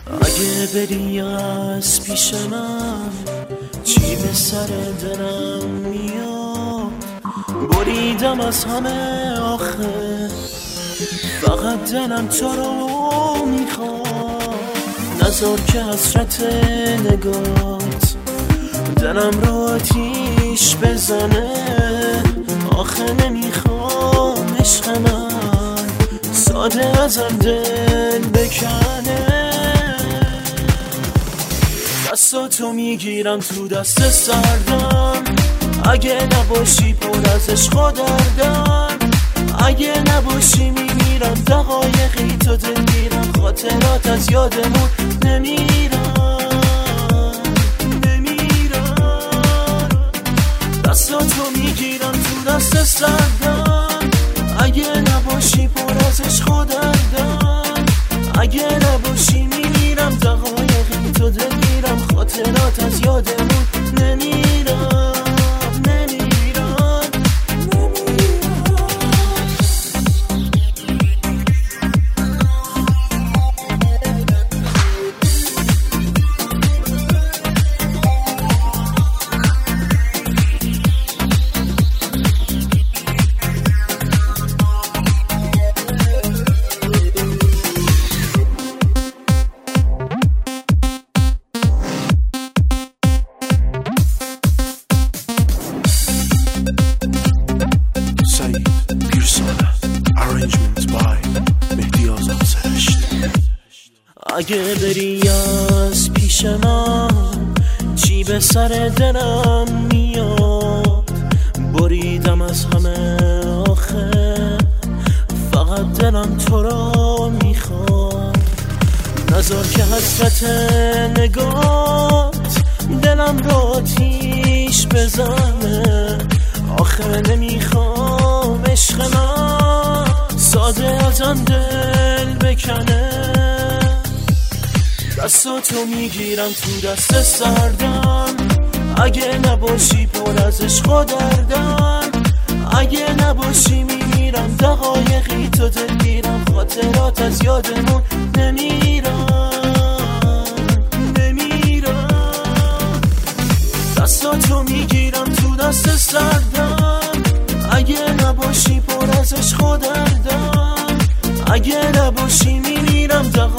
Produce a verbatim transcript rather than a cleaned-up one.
اگه بری از پیش من چی به سر دلم میاد؟ بریدم از همه آخه فقط دلم تو رو میخواد. نذار که حسرت نگات دلم رو آتیش بزنه. آخه نمیخوام عشق من ساده ازم دل بکنه. دستاتو میگیرم تو دست سردم، اگه نباشی پر از عشق و دردم. اگه نباشی میمیرم، دقایقی تو دل میرم، خاطرات از یادمون نمیرم نمیرم. دستاتو میگیرم تو دست سردم، اگه نباشی پر از عشق و دردم. اگه نباشی میمیرم، دقایقی تو دل میرم، خاطرات از یادمون نمیرم نمیرم اگه بری از پیش من چی به سر دلم میاد؟ بریدم از همه آخه فقط دلم تو رو میخواد. نذار که حسرت نگات دلم رو آتیش بزنه. آخه نمیخوام عشق من ساده ازم دل بکنه. دستاتو میگیرم تو دست سردم، اگه نباشی پر از عشق و دردم. اگه نباشی میمیرم، دقایقی تو دل میرم، خاطرات از یادمون نمیرم نمیرم. دستاتو میگیرم تو دست سردم، اگه نباشی پر از عشق و دردم. اگه نباشی میمیرم،